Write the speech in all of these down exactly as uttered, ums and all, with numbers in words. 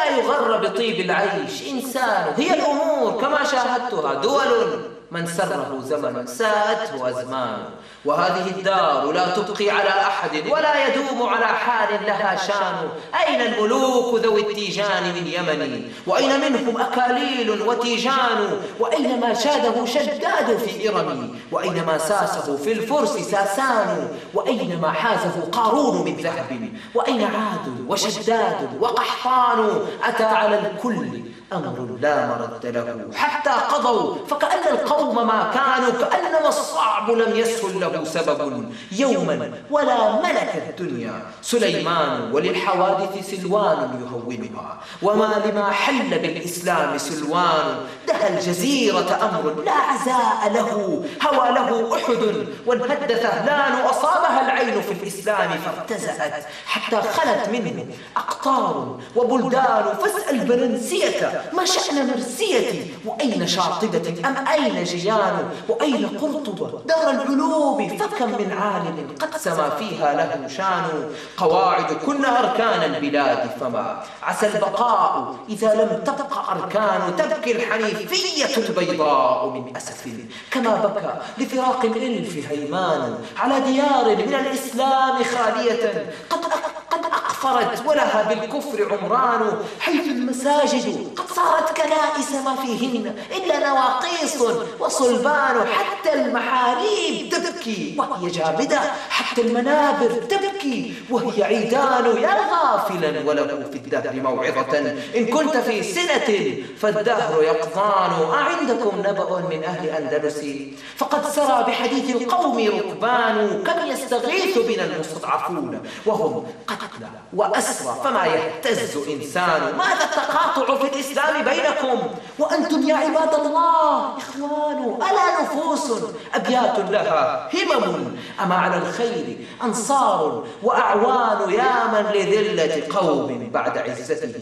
ولا يغر بطيب العيش إنسان. هي الأمور كما شاهدتها، دول من سره زمن ساءته أزمان، وهذه الدار لا تبقي على أحد ولا يدوم على حال لها شان. أين الملوك ذوي التيجان من يمن؟ وأين منهم أكاليل وتيجان؟ وأين ما شاده شداد في إرم؟ وأين ما ساسه في الفرس ساسان؟ وأين ما حازه قارون من ذهب؟ وأين عاد وشداد وقحطان؟ أتى على الكل أمر لا مرد له حتى قضوا، فكأن القوم ما كانوا، كأنما الصعب لم يسهل له سبب يوما ولا ملك الدنيا سليمان، وللحوادث سلوان يهونها، وما لما حل بالإسلام سلوان. دهى الجزيرة أمر لا عزاء له، هوى له أحد وانهد ثهلان، أصابها العين في الإسلام فارتزأت حتى خلت منه أقطار وبلدان. فاسأل برنسية ما شأن مرسيتي، وأين شاطبة أم أين جيان؟ وأين قرطبة دار العلوم؟ فكم من عالم قد سما فيها له شان. قواعد كن أركان البلاد، فما عسى البقاء إذا لم تبق أركان. تبكي الحنيفية البيضاء من أسف، كما بكى لفراق الإلف هيمان، على ديار من الإسلام خالية قد قد أقفرت ولها بالكفر عمران، حيث المساجد قد صارت كنائس ما فيهن إلا نواقيس وصلبان. حتى المحاريب تبكي وهي جامدة، حتى المنابر تبكي وهي عيدان. يا غافلا وله في الدهر موعظة، إن كنت في سنة فالدهر يقظان. أعندكم نبأ من أهل أندلس فقد سرى بحديث القوم ركبان، كم يستغيث بنا المستضعفون وهم قتلى وأسرى فما يهتز إنسان. ماذا التقاطع في الإسلام بينكم وأنتم يا عباد الله إخوان؟ ألا نفوس أبيات لها همم، أما على الخير أنصار وأعوان. يا من لذلة قوم بعد عزتهم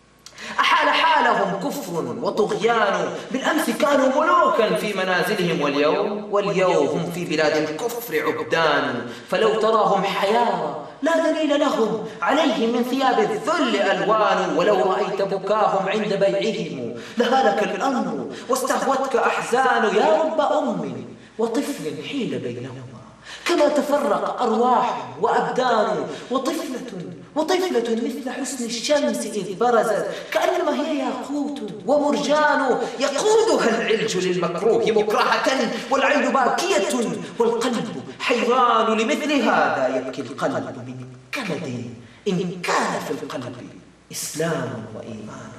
أحال حالهم كفر وطغيان. بالأمس كانوا ملوكا في منازلهم، واليوم واليوم هم في بلاد الكفر عبدان. فلو تراهم حيارى لا دليل لهم عليهم من ثياب الذل ألوان. ولو رأيت بكاهم عند بيعهم لهلك الأمر واستهوتك أحزان. يا رب أم وطفل حيل بينهما، كما تفرق أرواح وأبدان. وطفلة وطفلة مثل حسن الشمس إذ برزت، كأنما هي ياقوت ومرجان. يقودها العلج للمكروه مكرهة، والعين باكية والقلب حيران. لمثل هذا يبكي القلب من كمد، إن كان في القلب إسلام وإيمان.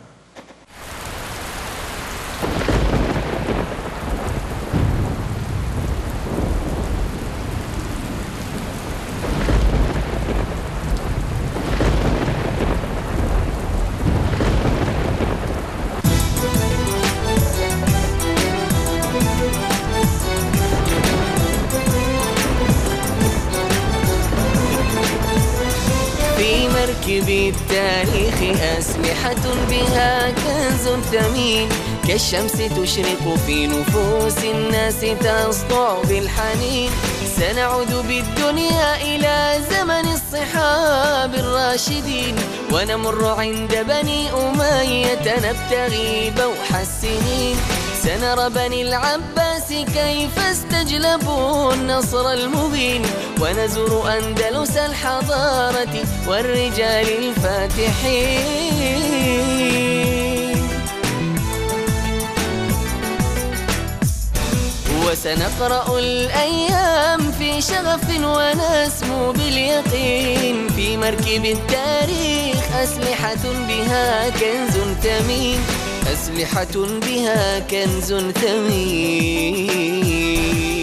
بالتاريخ أسلحة بها كنز ثمين، كالشمس تشرق في نفوس الناس تسطع بالحنين. سنعود بالدنيا إلى زمن الصحاب الراشدين، ونمر عند بني أمية نبتغي بوح السنين. سنرى بني العباس كيف استجلبوا النصر المبين، ونزور أندلس الحضارة والرجال الفاتحين. وسنقرأ الأيام في شغف ونسمو باليقين، في مركب التاريخ أسلحة بها كنز ثمين، أسلحة بها كنز ثمين.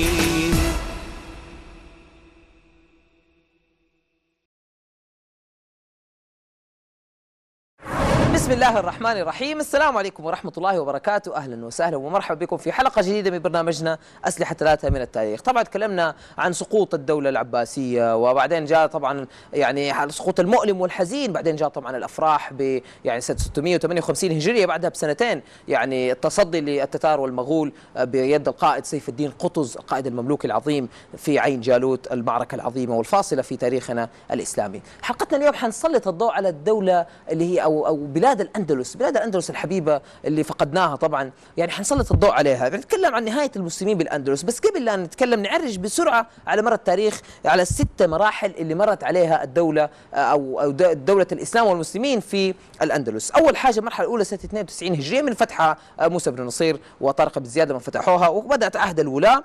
بسم الله الرحمن الرحيم. السلام عليكم ورحمة الله وبركاته. أهلا وسهلا ومرحبا بكم في حلقة جديدة من برنامجنا أسلحة ثلاثة من التاريخ. طبعا تكلمنا عن سقوط الدولة العباسية، وبعدين جاء طبعا يعني السقوط المؤلم والحزين، بعدين جاء طبعا الأفراح ب يعني سنة ستمئة وثمانية وخمسين هجرية، بعدها بسنتين يعني التصدي للتتار والمغول بيد القائد سيف الدين قطز القائد المملوكي العظيم في عين جالوت، المعركة العظيمة والفاصلة في تاريخنا الإسلامي. حلقتنا اليوم حنسلط الضوء على الدولة اللي هي أو أو بلاد بلاد الأندلس، بلاد الأندلس الحبيبة اللي فقدناها طبعا، يعني حنسلط الضوء عليها. نتكلم عن نهاية المسلمين بالأندلس، بس قبل لا نتكلم نعرج بسرعة على مر التاريخ على الست مراحل اللي مرت عليها الدولة أو أو دولة الإسلام والمسلمين في الأندلس. أول حاجة المرحلة الأولى سنة اثنين وتسعين هجرية من فتحها موسى بن نصير وطارق بن زياد لما فتحوها، وبدأت عهد الولاة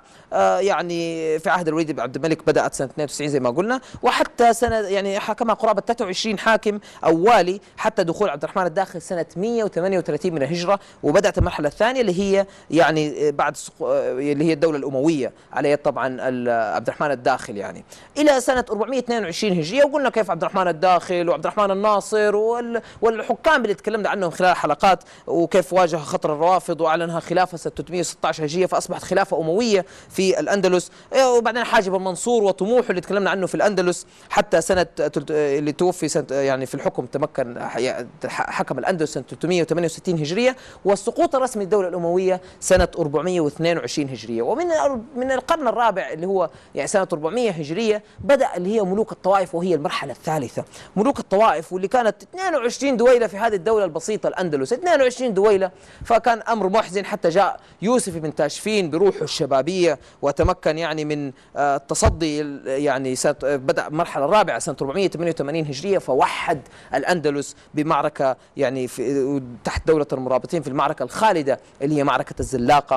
يعني في عهد الوليد بن عبد الملك بدأت سنة اثنين وتسعين زي ما قلنا، وحتى سنة يعني حكمها قرابة ثلاثة وعشرين حاكم أو والي حتى دخول عبد الرحمن الداخل سنة مئة وثمانية وثلاثين من الهجرة. وبدأت المرحلة الثانية اللي هي يعني بعد اللي هي الدولة الأموية على يد طبعا عبد الرحمن الداخل يعني إلى سنة أربعمئة واثنين وعشرين هجرية. وقلنا كيف عبد الرحمن الداخل وعبد الرحمن الناصر والحكام اللي تكلمنا عنهم خلال حلقات، وكيف واجه خطر الروافض وأعلنها خلافة سنة ثلاثمئة وستة عشر هجرية فأصبحت خلافة أموية في الأندلس. وبعدين حاجب المنصور وطموحه اللي تكلمنا عنه في الأندلس حتى سنة اللي توفي سنة يعني في الحكم تمكن حكم الأندلس سنة ثلاثمئة وثمانية وستين هجرية، والسقوط الرسمي للدولة الأموية سنة أربعمئة واثنين وعشرين هجرية. ومن من القرن الرابع اللي هو يعني سنة أربعمئة هجرية بدأ اللي هي ملوك الطوائف، وهي المرحلة الثالثة. ملوك الطوائف واللي كانت اثنين وعشرين دويلة في هذه الدولة البسيطة الأندلس، اثنين وعشرين دويلة، فكان أمر محزن. حتى جاء يوسف بن تاشفين بروحه الشبابية وتمكن يعني من التصدي يعني سنة بدأ المرحلة الرابعة سنة أربعمئة وثمانية وثمانين هجرية فوحد الأندلس بمعركة يعني في تحت دولة المرابطين في المعركة الخالدة اللي هي معركة الزلاقة.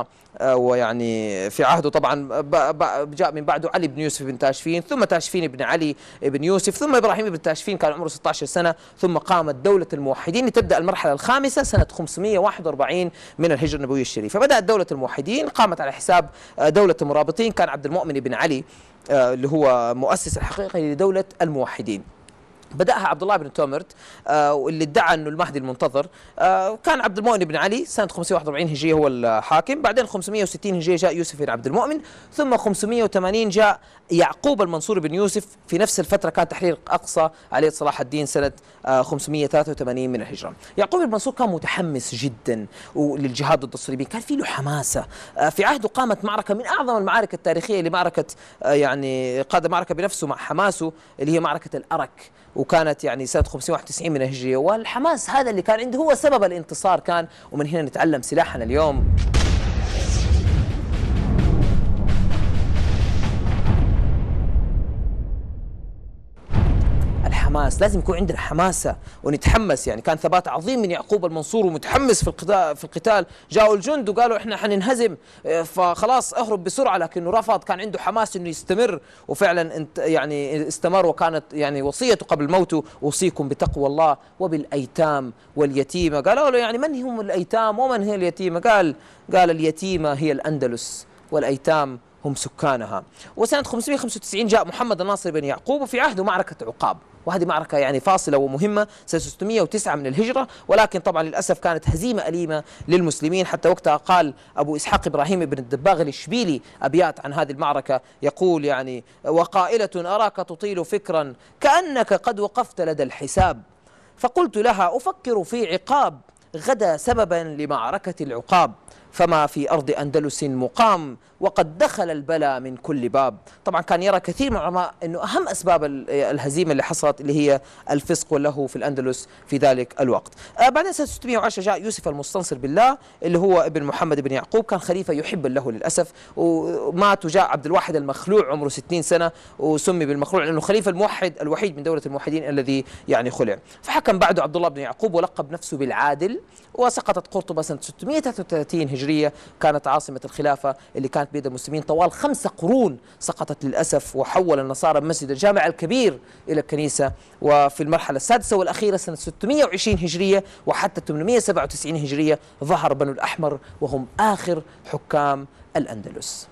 ويعني في عهده طبعا جاء من بعده علي بن يوسف بن تاشفين، ثم تاشفين بن علي بن يوسف، ثم إبراهيم بن تاشفين كان عمره ستة عشر سنة، ثم قامت دولة الموحدين لتبدأ المرحلة الخامسة سنة خمسمئة وواحد وأربعين من الهجرة النبوية الشريفة. فبدأت دولة الموحدين قامت على حساب دولة المرابطين. كان عبد المؤمن بن علي اللي هو مؤسس الحقيقي لدولة الموحدين. بدأها عبد الله بن تومرت آه اللي ادعى انه المهدي المنتظر. آه كان عبد المؤمن بن علي سنة خمسمئة وواحد وأربعين هجرية هو الحاكم، بعدين خمسمئة وستين هجرية جاء يوسف بن عبد المؤمن، ثم خمسمئة وثمانين جاء يعقوب المنصور بن يوسف. في نفس الفترة كان تحرير أقصى عليه صلاح الدين سنة آه خمسمئة وثلاثة وثمانين من الهجرة. يعقوب المنصور كان متحمس جدا للجهاد ضد الصليبيين، كان في له حماسة. آه في عهده قامت معركة من أعظم المعارك التاريخية لمعركة آه يعني قاد معركة بنفسه مع حماسه اللي هي معركة الأرك، وكانت يعني سنة خمسمئة وواحد وتسعين من الهجرية. والحماس هذا اللي كان عنده هو سبب الانتصار كان، ومن هنا نتعلم سلاحنا اليوم. الحماس لازم يكون عندنا حماسة ونتحمس. يعني كان ثبات عظيم من يعقوب المنصور ومتحمس في القتال في القتال جاءوا الجند وقالوا احنا حننهزم فخلاص اهرب بسرعة، لكنه رفض. كان عنده حماس انه يستمر، وفعلا انت يعني استمر. وكانت يعني وصيته قبل موته اوصيكم بتقوى الله وبالايتام واليتيمة. قالوا له يعني من هم الايتام ومن هي اليتيمة؟ قال قال اليتيمة هي الأندلس والايتام هم سكانها. وسنة خمسمئة وخمسة وتسعين جاء محمد الناصر بن يعقوب، وفي عهده معركة عقاب، وهذه معركة يعني فاصلة ومهمة سنة ستمئة وتسعة من الهجرة. ولكن طبعا للأسف كانت هزيمة أليمة للمسلمين. حتى وقتها قال أبو إسحاق إبراهيم بن الدباغ الإشبيلي أبيات عن هذه المعركة، يقول يعني وقائلة أراك تطيل فكرا كأنك قد وقفت لدى الحساب، فقلت لها أفكر في عقاب غدا سببا لمعركة العقاب، فما في أرض أندلس مقام وقد دخل البلاء من كل باب. طبعا كان يرى كثير من العلماء أنه أهم أسباب الهزيمة اللي حصلت اللي هي الفسق واللهو في الأندلس في ذلك الوقت. آه بعدين سنة ستمئة وعشرة جاء يوسف المستنصر بالله اللي هو ابن محمد بن يعقوب، كان خليفة يحب اللهو للأسف، ومات. وجاء عبد الواحد المخلوع عمره ستين سنة وسمي بالمخلوع لأنه خليفة الموحد الوحيد من دولة الموحدين الذي يعني خلع. فحكم بعده عبد الله بن يعقوب ولقب نفسه بالعادل. وسقطت قرطبة سنة ستمئة وثلاثة وثلاثين هجرية، كانت عاصمة الخلافة اللي كانت بيد المسلمين طوال خمسة قرون، سقطت للأسف. وحول النصارى مسجد الجامع الكبير إلى الكنيسة. وفي المرحلة السادسة والأخيرة سنة ستمئة وعشرين هجرية وحتى ثمانمئة وسبعة وتسعين هجرية ظهر بنو الأحمر وهم آخر حكام الأندلس.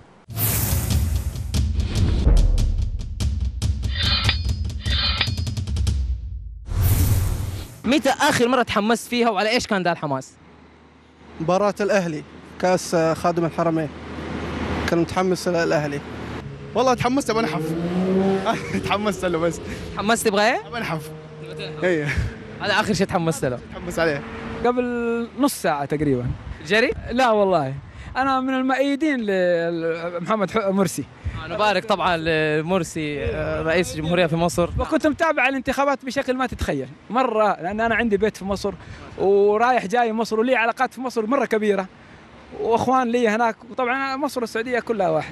متى آخر مرة تحمست فيها وعلى إيش كان ذا الحماس؟ مباراة الأهلي كأس خادم الحرمين، كان متحمس للأهلي. والله تحمست بنحف. تحمست له بس. تحمست تبغى ايه؟ بنحف. ايوه. هذا آخر شيء تحمست له. تحمس عليه. قبل نص ساعة تقريبا. جري؟ لا والله. أنا من المؤيدين لمحمد مرسي. نبارك طبعا لمرسي رئيس الجمهورية في مصر. وكنت متابع الانتخابات بشكل ما تتخيل مرة، لأن أنا عندي بيت في مصر ورايح جاي مصر ولي علاقات في مصر مرة كبيرة وأخوان لي هناك، وطبعا مصر والسعودية كلها واحد.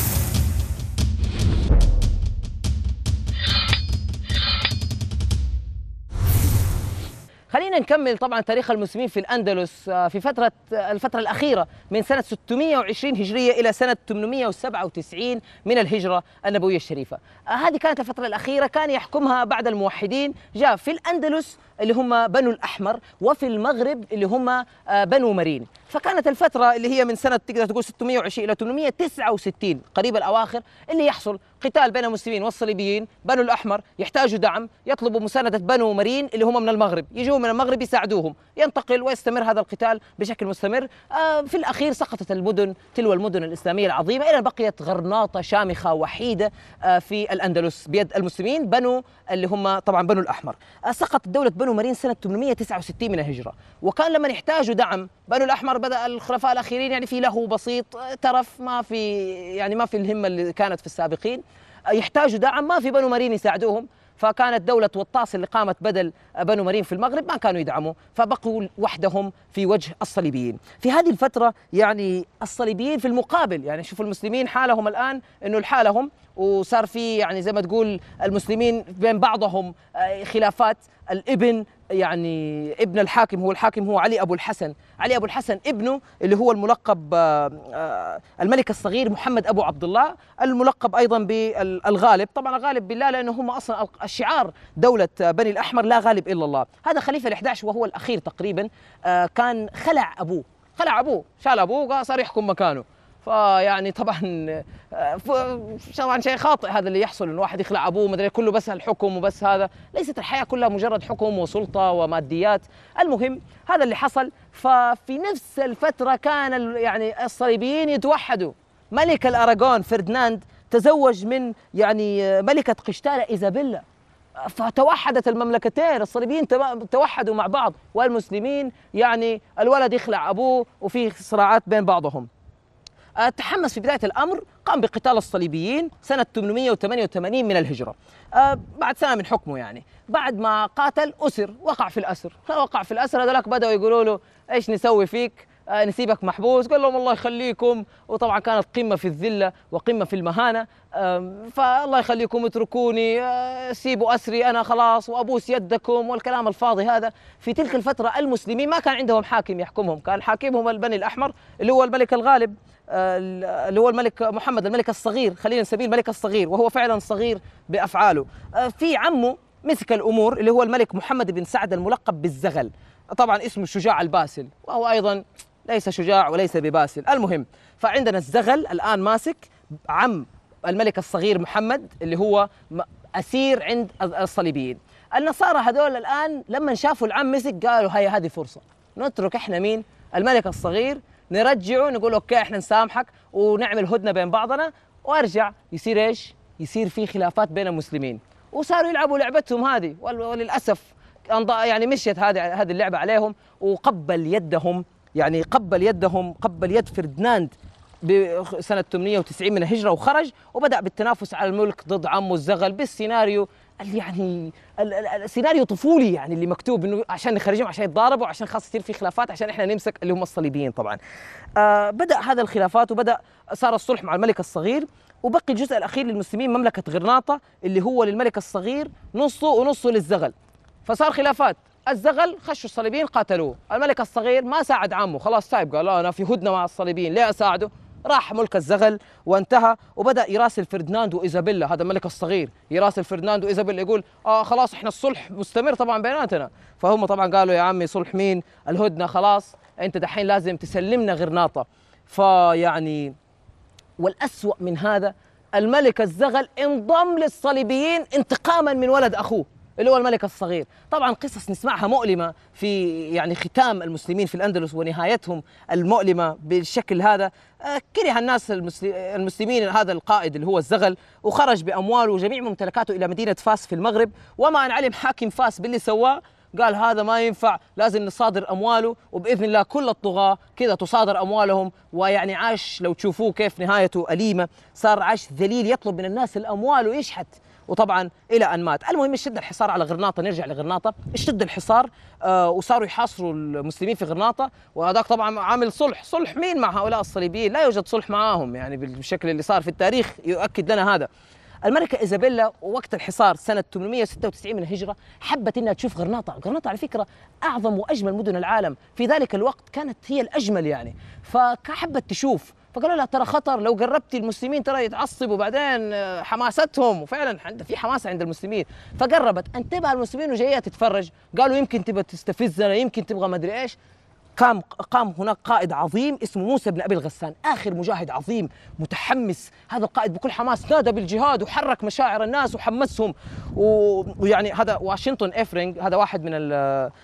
خلينا نكمل طبعا تاريخ المسلمين في الأندلس في فترة الفترة الأخيرة من سنة ستمئة وعشرين هجرية إلى سنة ثمانمئة وسبعة وتسعين من الهجرة النبوية الشريفة. هذه كانت الفترة الأخيرة كان يحكمها بعد الموحدين، جاء في الأندلس اللي هم بنو الأحمر وفي المغرب اللي هم بنو مرين. فكانت الفترة اللي هي من سنة تقدر تقول ستمئة وعشرين إلى ثمانمئة وتسعة وستين قريب الأواخر اللي يحصل قتال بين المسلمين والصليبيين. بنو الأحمر يحتاجوا دعم، يطلبوا مساندة بنو مرين اللي هم من المغرب، يجوا من المغرب يساعدوهم، ينتقل ويستمر هذا القتال بشكل مستمر. في الأخير سقطت المدن تلو المدن الإسلامية العظيمة إلى بقيت غرناطة شامخة وحيدة في الأندلس بيد المسلمين بنو اللي هم طبعا بنو الأحمر. سقطت دولة بنو مرين سنة ثمانمئة وتسعة وستين من الهجرة، وكان لما يحتاجوا دعم بنو الأحمر بدأ الخلفاء الأخيرين يعني في له بسيط ترف، ما في يعني ما في الهمة اللي كانت في السابقين، يحتاجوا دعم ما في بنو مرين يساعدوهم. فكانت دولة وطاس اللي قامت بدل بنو مرين في المغرب ما كانوا يدعموا، فبقوا وحدهم في وجه الصليبيين. في هذه الفترة يعني الصليبيين في المقابل يعني شوفوا المسلمين حالهم الآن إنه لحالهم، وصار في يعني زي ما تقول المسلمين بين بعضهم خلافات. الابن يعني ابن الحاكم هو الحاكم هو علي أبو الحسن، علي أبو الحسن ابنه اللي هو الملقب الملك الصغير محمد أبو عبد الله، الملقب أيضا بالغالب. طبعا الغالب بالله لأنه هم أصلا الشعار دولة بني الأحمر لا غالب إلا الله. هذا خليفة الأحد عشر وهو الأخير تقريبا، كان خلع أبوه خلع أبوه شال أبوه صار يحكم مكانه. فيعني طبعا طبعا شيء خاطئ هذا اللي يحصل، انه واحد يخلع ابوه مدري كله بس الحكم وبس. هذا ليست الحياه كلها مجرد حكم وسلطه وماديات. المهم هذا اللي حصل. ففي نفس الفتره كان يعني الصليبيين يتوحدوا. ملك الاراغون فرديناند تزوج من يعني ملكه قشتالة إيزابيلا، فتوحدت المملكتين، الصليبيين توحدوا مع بعض والمسلمين يعني الولد يخلع ابوه وفي صراعات بين بعضهم. تحمس في بداية الأمر، قام بقتال الصليبيين سنة ثمانمئة وثمانية وثمانين من الهجرة بعد سنة من حكمه. يعني بعد ما قاتل أسر، وقع في الأسر وقع في الأسر هذولاك بدأوا يقولوا له إيش نسوي فيك، نسيبك محبوس؟ قال لهم الله يخليكم. وطبعا كانت قمة في الذلة وقمة في المهانة، فالله يخليكم اتركوني، سيبوا أسري أنا خلاص وأبوس يدكم والكلام الفاضي هذا. في تلك الفترة المسلمين ما كان عندهم حاكم يحكمهم، كان حاكمهم البني الأحمر اللي هو الملك الغالب اللي هو الملك محمد الملك الصغير، خلينا نسميه الملك الصغير وهو فعلا صغير بأفعاله. في عمه مسك الأمور اللي هو الملك محمد بن سعد الملقب بالزغل، طبعا اسمه الشجاع الباسل، وهو أيضا ليس شجاع وليس بباسل. المهم فعندنا الزغل الآن ماسك عم الملك الصغير محمد اللي هو أسير عند الصليبيين. النصارى هذول الآن لما شافوا العم مسك قالوا هاي هذه فرصة نترك إحنا مين الملك الصغير، نرجعه نقول أوكي إحنا نسامحك ونعمل هدنة بين بعضنا، وأرجع يصير إيش؟ يصير في خلافات بين المسلمين، وصاروا يلعبوا لعبتهم هذه. وللأسف يعني مشيت هذه هذه اللعبة عليهم، وقبل يدهم يعني قبل يدهم قبل يد فرديناند بسنة ثمانمئة وتسعين من الهجرة، وخرج وبدأ بالتنافس على الملك ضد عمه الزغل بالسيناريو يعني السيناريو طفولي يعني اللي مكتوب انه عشان نخرجهم عشان يتضاربوا عشان خاص يصير في خلافات عشان احنا نمسك اللي هم الصليبيين. طبعا آه بدأ هذا الخلافات وبدأ صار الصلح مع الملك الصغير، وبقي الجزء الأخير للمسلمين مملكة غرناطة اللي هو للملك الصغير نصه ونصه للزغل. فصار خلافات، الزغل خشوا الصليبيين قاتلوه، الملك الصغير ما ساعد عمه خلاص سايب، قال لا أنا في هدنة مع الصليبيين ليه أساعده، راح ملك الزغل وانتهى. وبدأ يراسل فرديناند وإيزابيلا، هذا الملك الصغير يراسل فرديناند وإيزابيلا يقول آه خلاص احنا الصلح مستمر طبعا بيناتنا. فهم طبعا قالوا يا عمي صلح مين، الهدنة خلاص انت دحين لازم تسلمنا غرناطة. فيعني والأسوأ من هذا الملك الزغل انضم للصليبيين انتقاما من ولد أخوه اللي هو الملك الصغير. طبعا قصص نسمعها مؤلمة في يعني ختام المسلمين في الأندلس ونهايتهم المؤلمة بالشكل هذا. كره الناس المسلمين هذا القائد اللي هو الزغل، وخرج بأمواله وجميع ممتلكاته إلى مدينة فاس في المغرب، وما أن علم حاكم فاس باللي سواه قال هذا ما ينفع، لازم نصادر أمواله، وبإذن الله كل الطغاة كذا تصادر أموالهم. ويعني عاش لو تشوفوه كيف نهايته أليمة، صار عاش ذليل يطلب من الناس الأموال ويشحت، وطبعا الى ان مات. المهم اشتد الحصار على غرناطه، نرجع لغرناطه، اشتد الحصار آه وصاروا يحاصروا المسلمين في غرناطه، وهذاك طبعا عامل صلح، صلح مين مع هؤلاء الصليبيين؟ لا يوجد صلح معاهم يعني بالشكل اللي صار في التاريخ يؤكد لنا هذا. الملكة إيزابيلا وقت الحصار سنة ثمانمئة وستة وتسعين من الهجرة حبت إنها تشوف غرناطة. غرناطة على فكرة أعظم وأجمل مدن العالم في ذلك الوقت، كانت هي الأجمل يعني، فحبت تشوف. فقالوا لها ترى خطر لو قربتي المسلمين ترى يتعصبوا بعدين حماستهم، وفعلا في حماسة عند المسلمين. فقربت، انتبه المسلمين وجايه تتفرج، قالوا يمكن تبغى تستفزنا، يمكن تبغى ما ادري ايش. قام قام هناك قائد عظيم اسمه موسى بن ابي الغسان، اخر مجاهد عظيم متحمس. هذا القائد بكل حماس نادى بالجهاد وحرك مشاعر الناس وحمسهم. ويعني هذا واشنطن إيفرينغ، هذا واحد من ال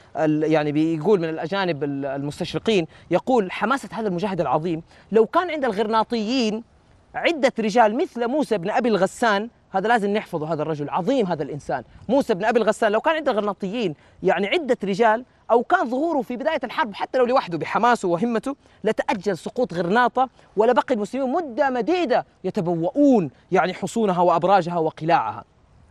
ال يعني بيقول من الاجانب المستشرقين، يقول حماسه هذا المجاهد العظيم لو كان عند الغرناطيين عده رجال مثل موسى بن ابي الغسان، هذا لازم نحفظه، هذا الرجل عظيم، هذا الانسان موسى بن ابي الغسان، لو كان عند الغرناطيين يعني عده رجال، أو كان ظهوره في بداية الحرب حتى لو لوحده بحماسه وهمته، لتأجل سقوط غرناطة، ولبقي المسلمون مدة مديدة يتبوؤون يعني حصونها وأبراجها وقلاعها.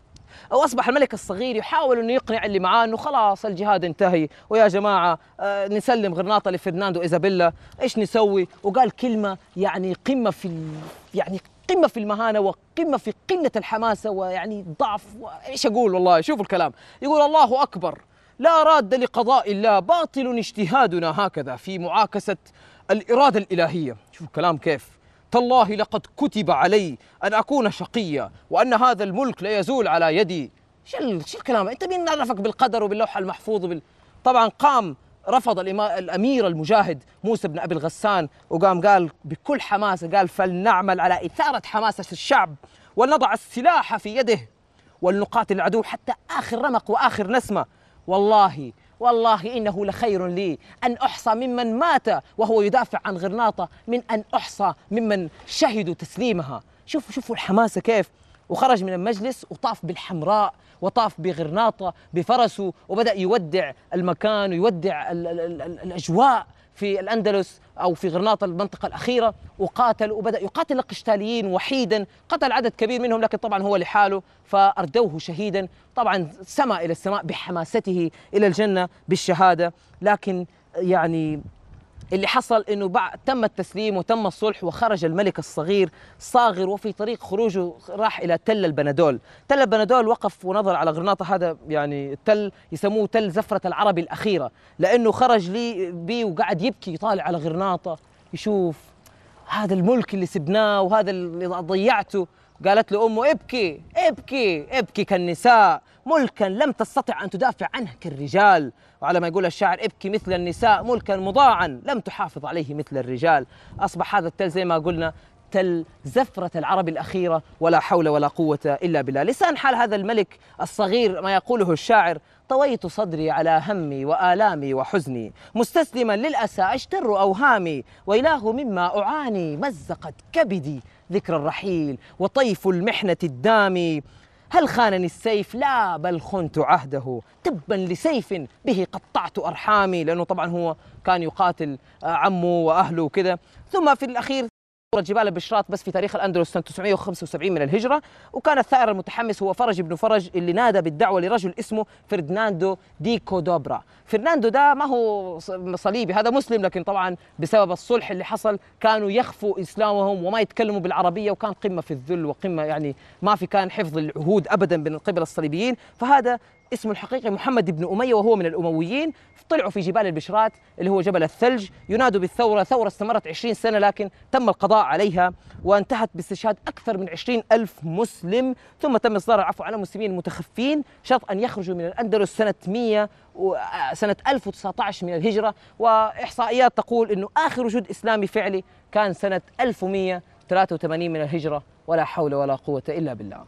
أو أصبح الملك الصغير يحاول أن يقنع اللي معاه أنه خلاص الجهاد انتهي، ويا جماعة آه نسلم غرناطة لفرناندو إيزابيلا، إيش نسوي؟ وقال كلمة يعني قمة في يعني قمة في المهانة وقمة في قلة الحماسة ويعني ضعف، إيش أقول والله، شوفوا الكلام، يقول الله أكبر، لا راد لقضاء الله، باطل اجتهادنا هكذا في معاكسة الإرادة الإلهية. شوفوا الكلام كيف، تالله لقد كتب علي أن أكون شقيا وأن هذا الملك لا يزول على يدي. شو شو الكلام؟ أنت مين عرفك بالقدر وباللوح المحفوظ وبال... طبعا قام رفض الأمير المجاهد موسى بن أبي الغسان، وقام قال بكل حماسة، قال فلنعمل على إثارة حماسة الشعب ولنضع السلاح في يده ولنقاتل العدو حتى آخر رمق وآخر نسمة. والله والله إنه لخير لي أن أحصى ممن مات وهو يدافع عن غرناطة من أن أحصى ممن شهدوا تسليمها. شوفوا شوفوا الحماسة كيف. وخرج من المجلس وطاف بالحمراء وطاف بغرناطة بفرسه، وبدأ يودع المكان ويودع ال ال ال ال الأجواء في الأندلس أو في غرناطة المنطقة الأخيرة، وقاتل وبدأ يقاتل القشتاليين وحيدا، قتل عدد كبير منهم لكن طبعا هو لحاله، فأردوه شهيدا. طبعا سمى إلى السماء بحماسته إلى الجنة بالشهادة. لكن يعني اللي حصل انه بعد تم التسليم وتم الصلح، وخرج الملك الصغير صاغر، وفي طريق خروجه راح الى تل البندول. تل البندول وقف ونظر على غرناطة، هذا يعني التل يسموه تل زفرة العرب الأخيرة، لأنه خرج لي بي وقعد يبكي يطالع على غرناطة، يشوف هذا الملك اللي سبناه وهذا اللي ضيعته. قالت له أمه ابكي ابكي ابكي كالنساء، ملكا لم تستطع أن تدافع عنه كالرجال. وعلى ما يقول الشاعر ابكي مثل النساء ملكا مضاعا لم تحافظ عليه مثل الرجال. أصبح هذا التل زي ما قلنا تل زفرة العرب الأخيرة، ولا حول ولا قوة إلا بالله. لسان حال هذا الملك الصغير ما يقوله الشاعر: طويت صدري على همي وآلامي وحزني، مستسلما للأسى أجتر أوهامي، وإله مما أعاني مزقت كبدي ذكر الرحيل وطيف المحنة الدامي. هل خانني السيف؟ لا بل خنت عهده، تبا لسيف به قطعت أرحامي، لأنه طبعا هو كان يقاتل عمه وأهله وكذا. ثم في الأخير جبال البشرات بس في تاريخ الأندلس سنة تسعمئة وخمسة وسبعين من الهجرة. وكان الثائر المتحمس هو فرج بن فرج اللي نادى بالدعوة لرجل اسمه فرناندو دي كودوبرا. فرناندو ده ما هو صليبي، هذا مسلم، لكن طبعا بسبب الصلح اللي حصل كانوا يخفوا إسلامهم وما يتكلموا بالعربية، وكان قمة في الذل وقمة يعني ما في كان حفظ العهود أبدا من قبل الصليبيين. فهذا اسمه الحقيقي محمد بن أمية وهو من الأمويين. طلعوا في جبال البشرات اللي هو جبل الثلج ينادوا بالثورة. ثورة استمرت عشرين سنة لكن تم القضاء عليها، وانتهت باستشهاد أكثر من عشرين ألف مسلم. ثم تم إصدار العفو على المسلمين المتخفين شرط أن يخرجوا من الأندلس سنة مئة سنة ألف وتسعة عشر من الهجرة. وإحصائيات تقول أنه آخر وجود إسلامي فعلي كان سنة ألف ومئة وثلاثة وثمانين من الهجرة. ولا حول ولا قوة إلا بالله.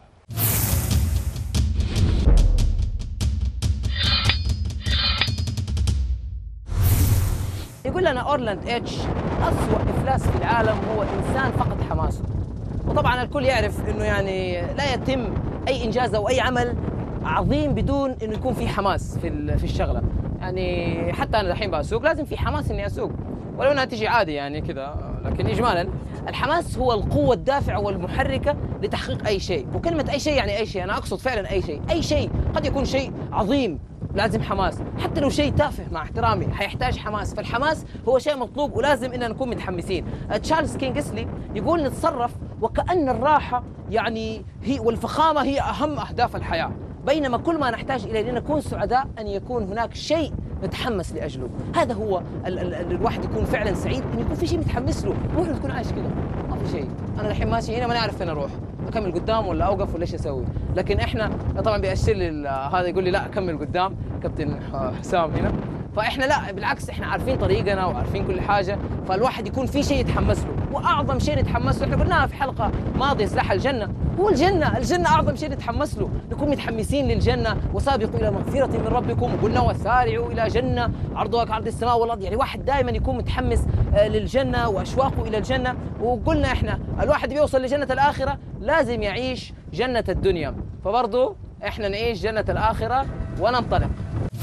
يقول لنا أورلاند إتش: أسوأ إفلاس في العالم هو إنسان فقد حماسه. وطبعا الكل يعرف إنه يعني لا يتم أي إنجاز أو أي عمل عظيم بدون إنه يكون في حماس في في الشغلة. يعني حتى أنا الحين بسوق لازم في حماس إني أسوق، ولو أنها تجي عادي يعني كذا، لكن إجمالاً الحماس هو القوة الدافعة والمحركة لتحقيق أي شيء. وكلمة أي شيء يعني أي شيء، أنا أقصد فعلاً أي شيء. أي شيء قد يكون شيء عظيم لازم حماس، حتى لو شيء تافه مع احترامي حيحتاج حماس. فالحماس هو شيء مطلوب ولازم إننا نكون متحمسين. تشارلز كينغسلي يقول نتصرف وكأن الراحة يعني هي والفخامة هي أهم أهداف الحياة، بينما كل ما نحتاج إليه لنكون سعداء أن يكون هناك شيء نتحمس لأجله. هذا هو ال ال ال الواحد يكون فعلا سعيد أن يكون في شيء متحمس له، مو إنه تكون عايش كذا ما في شيء. أنا الحين ماشي هنا ما نعرف فين أروح، أكمل قدام ولا أوقف ولا إيش أسوي. لكن إحنا طبعا بيأشر لي هذا يقول لي لا أكمل قدام كابتن حسام هنا، فإحنا لا بالعكس إحنا عارفين طريقنا وعارفين كل حاجة، فالواحد يكون في شيء يتحمس له. وأعظم شيء نتحمس له إحنا قلناها في حلقة ماضية سلاح الجنة هو الجنة. الجنة أعظم شيء نتحمس له، نكون متحمسين للجنة. وسابقوا إلى مغفرة من ربكم، وقلنا وسارعوا إلى جنة عرضها كعرض السماء والأرض. يعني واحد دائما يكون متحمس للجنة وأشواقه إلى الجنة. وقلنا إحنا الواحد بيوصل لجنة الآخرة لازم يعيش جنة الدنيا، فبرضو إحنا نعيش جنة الآخرة وننطلق.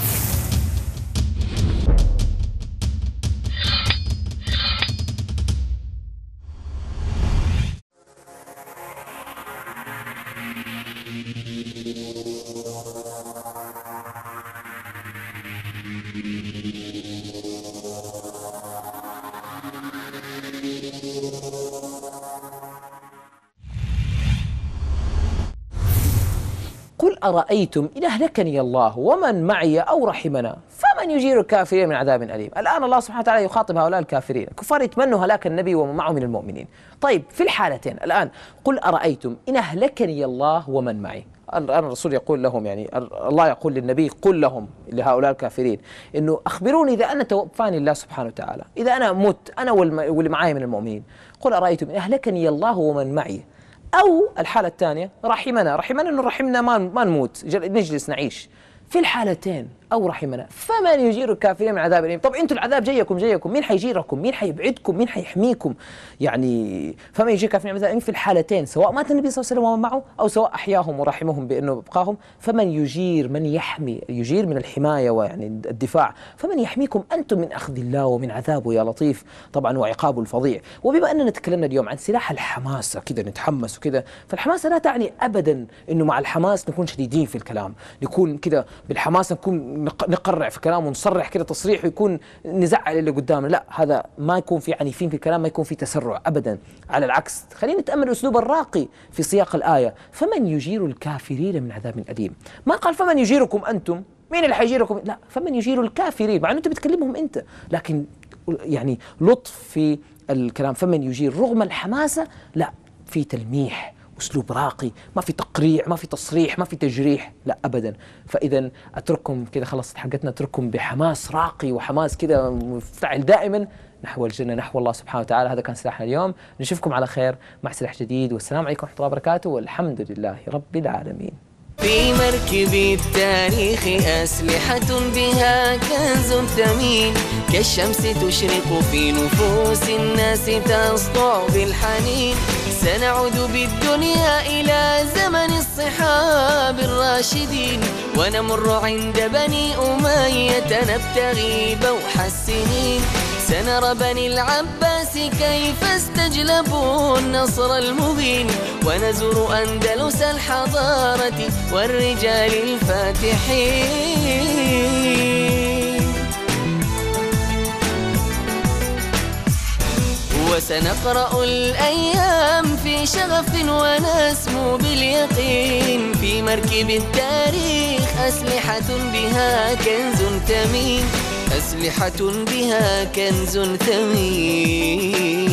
قل أرأيتم إن أهلكني الله ومن معي أو رحمنا فمن يجير الكافرين من عذاب أليم. الآن الله سبحانه وتعالى يخاطب هؤلاء الكافرين، الكفار يتمنوا هلاك النبي ومن معه من المؤمنين. طيب في الحالتين الآن قل أرأيتم إن أهلكني الله ومن معي، الآن الرسول يقول لهم، يعني الله يقول للنبي قل لهم لهؤلاء الكافرين إنه أخبروني إذا أنا توفاني الله سبحانه وتعالى، إذا أنا مت أنا واللي معي من المؤمنين، قل أرأيتم إن أهلكني الله ومن معي، أو الحالة الثانية رحمنا، رحمنا إنه رحمنا ما ما نموت نجلس نعيش. في الحالتين أو رحمنا فمن يجير الكافرين من عذاب أليم. طب أنتم العذاب جايكم جايكم مين حيجيركم؟ مين حيبعدكم؟ مين حيحميكم؟ يعني فمن يجير الكافرين من عذاب أليم في الحالتين، سواء مات النبي صلى الله عليه وسلم ومن معه أو سواء أحياهم ورحمهم بأنه بقاهم. فمن يجير، من يحمي، يجير من الحماية ويعني الدفاع. فمن يحميكم أنتم من أخذ الله ومن عذابه يا لطيف طبعا وعقابه الفظيع. وبما أننا تكلمنا اليوم عن سلاح الحماسة كذا نتحمس وكذا، فالحماسة لا تعني أبدا أنه مع الحماس نكون شديدين في الكلام، نكون كذا بالحماس نكون نقرع في كلام ونصرح كده تصريح ويكون نزعل اللي قدامنا، لا هذا ما يكون في عنيفين في الكلام، ما يكون في تسرع ابدا، على العكس. خلينا نتامل الاسلوب الراقي في سياق الايه، فمن يجير الكافرين من عذاب اليم. ما قال فمن يجيركم انتم، مين اللي حيجيركم؟ لا، فمن يجير الكافرين، مع انه انت بتكلمهم انت، لكن يعني لطف في الكلام. فمن يجير رغم الحماسه لا، في تلميح، أسلوب راقي، ما في تقريع، ما في تصريح، ما في تجريح، لا أبدا. فإذا أترككم كذا خلص حلقتنا، أترككم بحماس راقي وحماس كذا مفتعل دائما نحو الجنة، نحو الله سبحانه وتعالى. هذا كان سلاحنا اليوم، نشوفكم على خير مع سلاح جديد، والسلام عليكم ورحمة الله وبركاته، والحمد لله رب العالمين. في مركب التاريخ أسلحة بها كنز ثمين، كالشمس تشرق في نفوس الناس تسطع بالحنين. سنعود بالدنيا إلى زمن الصحاب الراشدين، ونمر عند بني أمية نبتغي بوح السنين. سنرى بني العباس كيف استجلبوا النصر المبين، ونزور أندلس الحضارة والرجال الفاتحين. وسنقرأ الأيام في شغف ونسمو باليقين، في مركب التاريخ أسلحة بها كنز ثمين، أسلحة بها كنز ثمين.